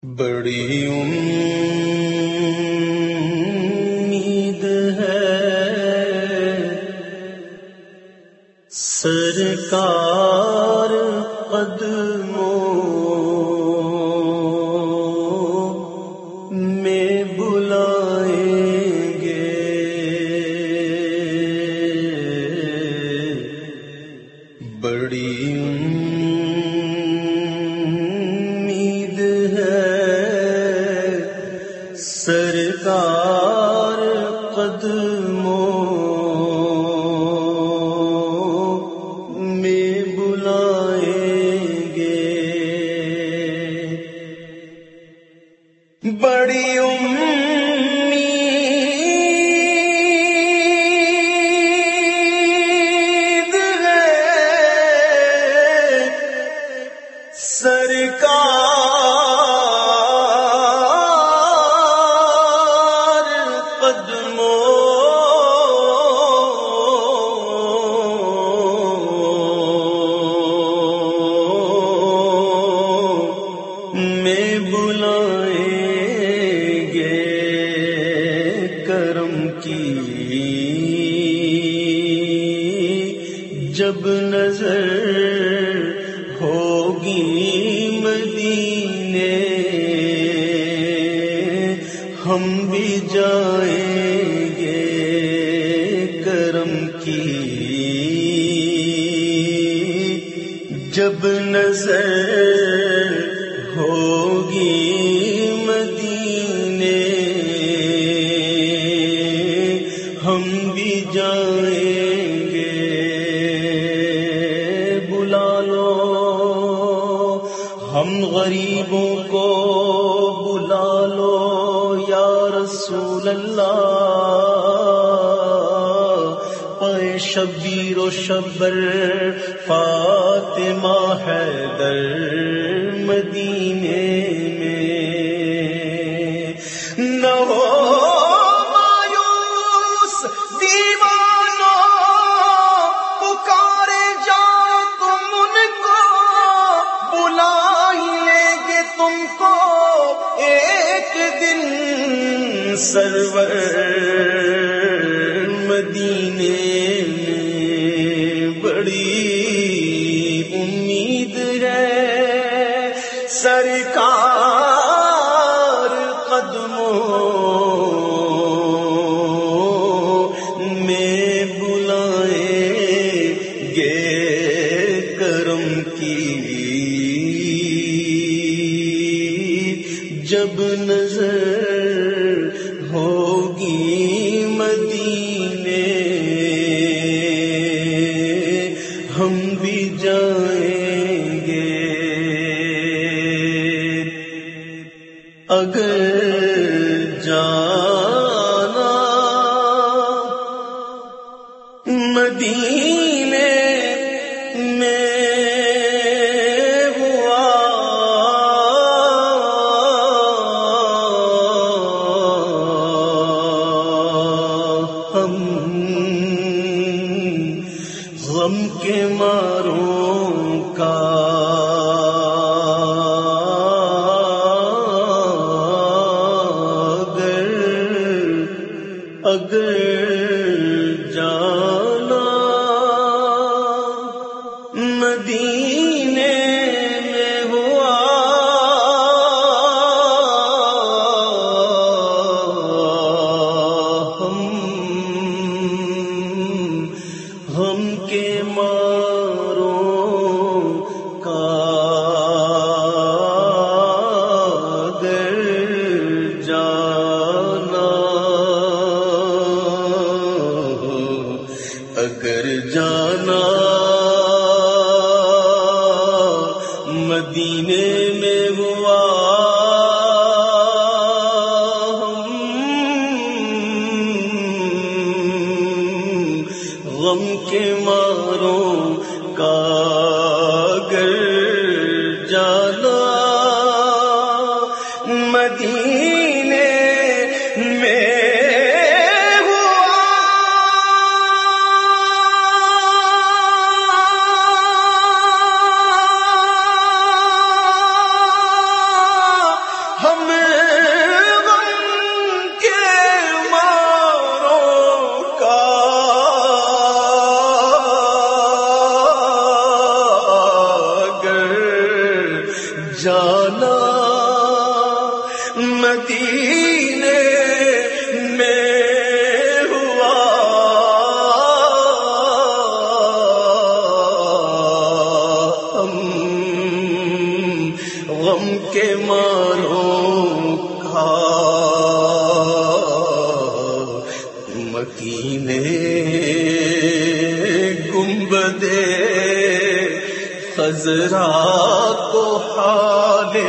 بڑی امید ہے سرکار قدموں میں بلائیں گے، بڑی امید ہے سرکار قدموں میں بلائیں گے، بڑی امید ہے سرکار قدموں میں بلائیں گے، کرم کی جب نظر ہوگی مدینے ہم بھی جائیں گے، کرم کی جب نظر ہوگی مدینے ہم بھی جائیں گے، بلا لو ہم غریبوں کو، بلا لو یا رسول اللہ، پائے شبیر و شبر فاطمہ حیدر مدینے میں، نہ ہو مایوس دیوانوں، پکارے جاؤ تم ان کو، بلا لیں گے تم کو ایک دن سرور مدینے میں، بڑی امید ہے سرکار قدموں میں بلائیں گے، کرم کی جب نظر ہوگی مدینے ہم بھی جائیں گے، اگر جانا مدینے میں ہوا ہم غم کے ماروں کا اگر جانا مدینے میں ہوا ہم کے ماروں کا اگر جانا، اگر جانا مدینے میں ہوا غم کے ماروں کا اگر جانا مدینے میں مدینے میں ہوا ہم غم کے ماروں کا مکینے گنبدے خضرا کو حالے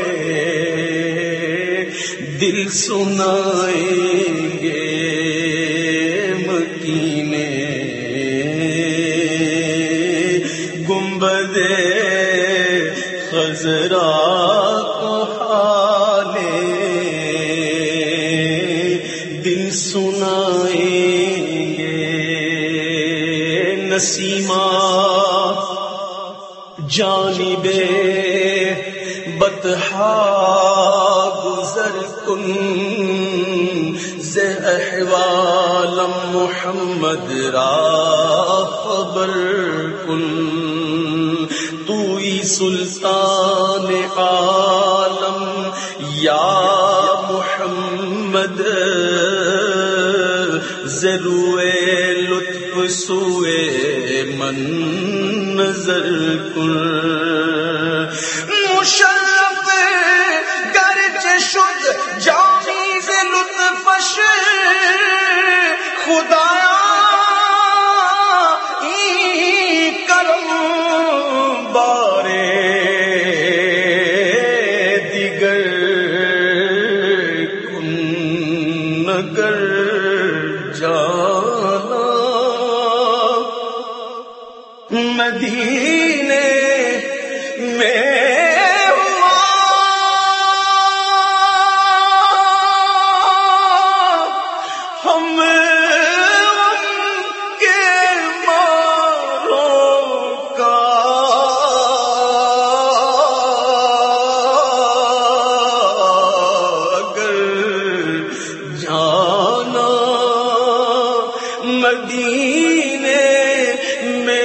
دل سنائیں گے مکینے گنبدے خضرا کو حالے دل سنائیں گے نسیمہ جانب بطحا گزر کن ز احوالم محمد را خبر کن توئی سلطان عالم یا محمد ضروے لطف سوئے من نظر کن مشرف گرچ شد جانی ز لطفش خدایا ای کرم بارے دیگر کن نگر جانا مدینے میں ہوا ہم کے ماروں کا اگر جانا مدینے میں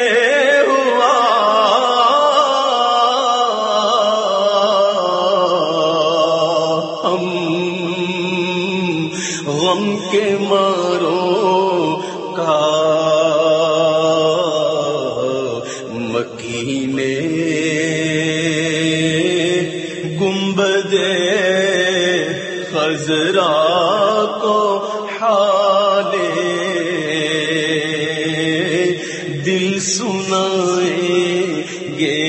غم کے ماروں کا مکینے گنبدے خضرا کو حالے دل سنائیں گے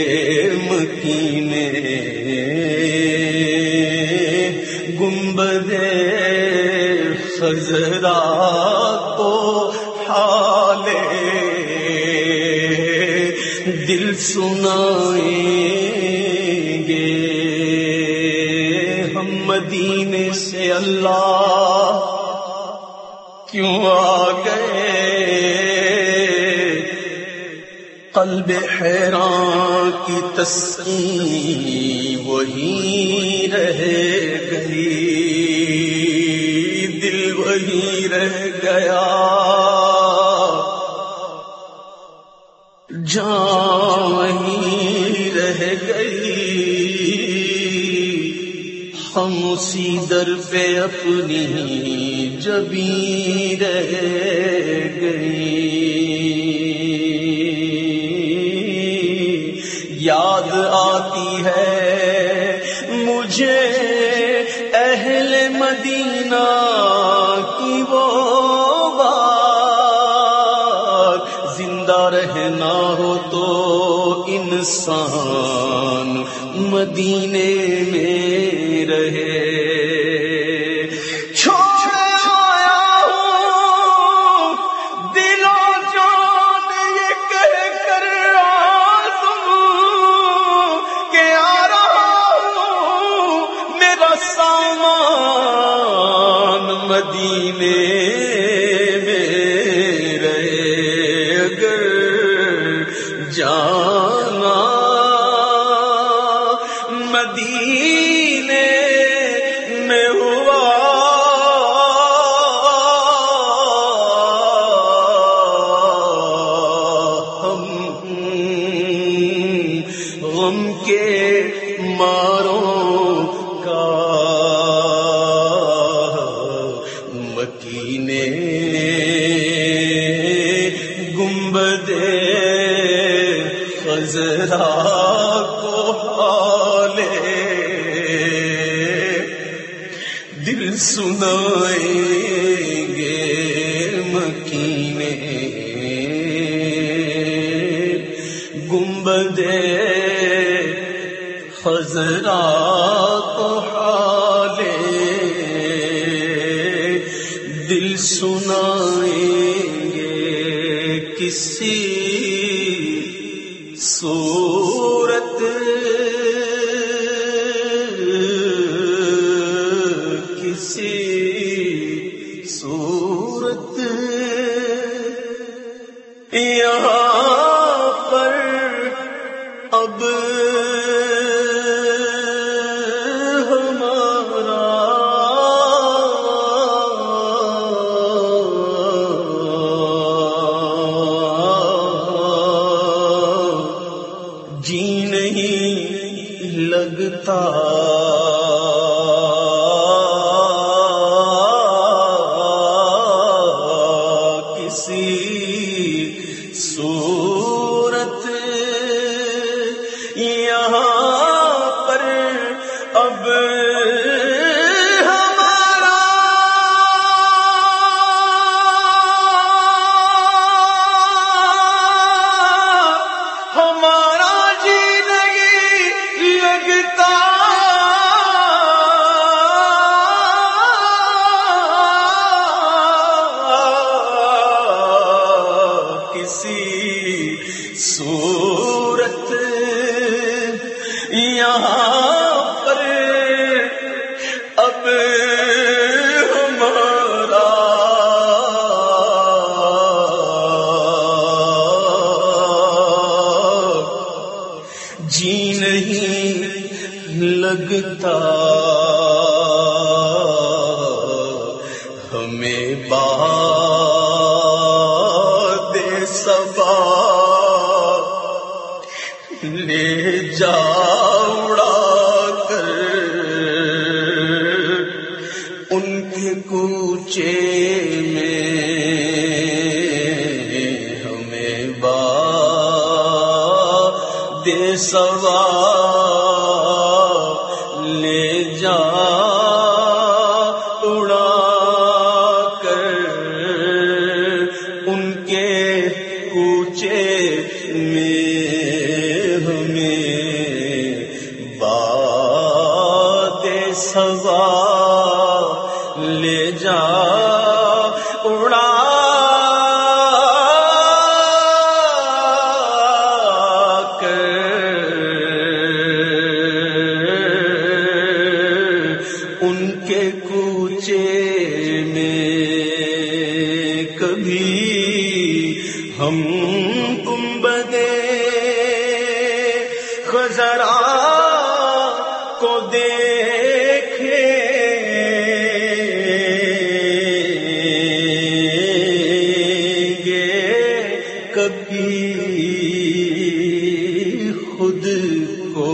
مکینے گنبدے خضرا کو حالے دل سنائیں گے ہم مدینے سے اللہ کیوں آ گئے قلب حیران کی تسکین وہی رہ گئی دل وہی رہ گیا جان وہی رہ گئی ہم اسی در پہ اپنی جبیں رہ گئی یاد آتی ہے مجھے اہل مدینہ کی وہ بات زندہ رہنا ہو تو انسان مدینے میں رہے مدینے میں رہے اگر جانا مدینے میں ہوا ہم غم کے ماروں کا سنائیں گے مکینے گنبد خضرا کو حال دل سنائیں گے کسی صورت یہاں پر اب ہمارا جی نہیں لگتا صورت یہاں پر اب ہمارا جی نہیں لگتا صورت یہاں پر اب ہمارا جی نہیں لگتا ہمیں باد صبا لے جا اڑا کر ان کے کوچے میں ہمیں باد صبا لے جا اڑا کر ان کے کوچے میں باد صبا لے جا اڑا کر ان کے کوچے میں کبھی ہم گنبدے خضرا کو دیکھیں گے کبھی خود کو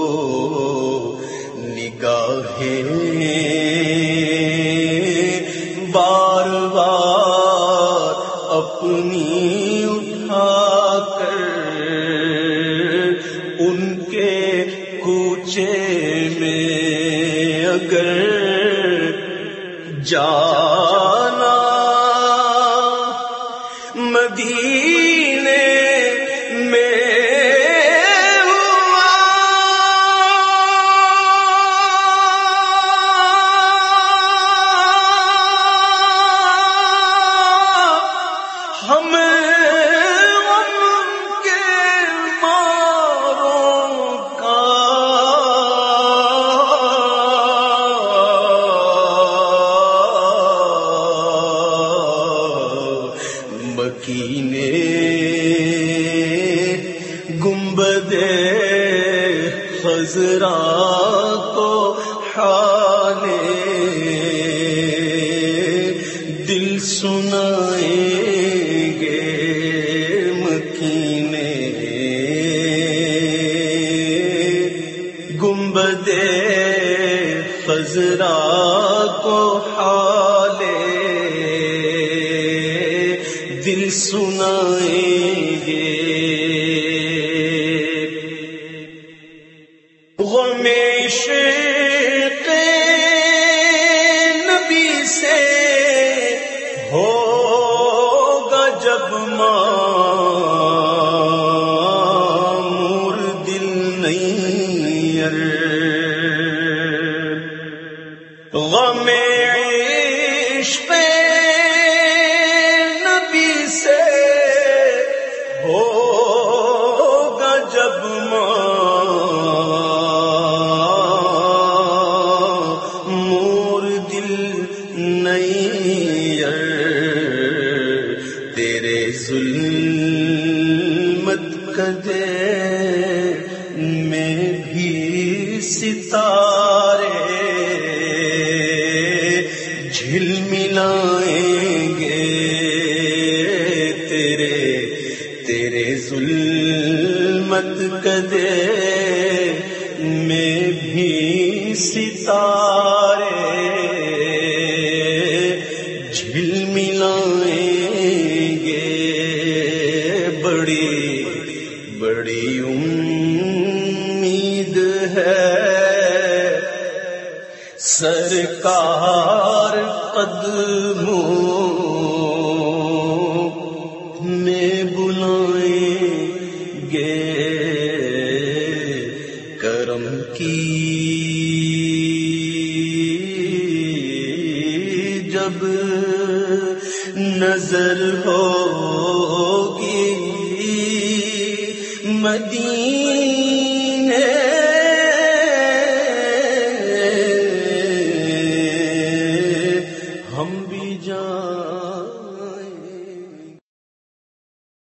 نگاہیں بار بار اپنی اٹھا کر ان کے کوچے میں اگر جانا مدینے میں ہوا ہم مکینے گنبد خضرا کو حال دل سنائیں گے مکینے گنبد خضرا کو حال دل سنائیں گے غم عشق سے ہوگا جب معمور دل نیر، غم عشق نبی سے ہوگا جب معمور دل نیر، تیرے ظلمت کدے میں بھی ستارے جھلملائیں گے، تیرے ظلمت کدے میں بھی ستارے جھلملائیں گے، بڑی امید ہے سرکار قدموں میں بلائیں گے، کرم کی جب نظر ہوگی مدینے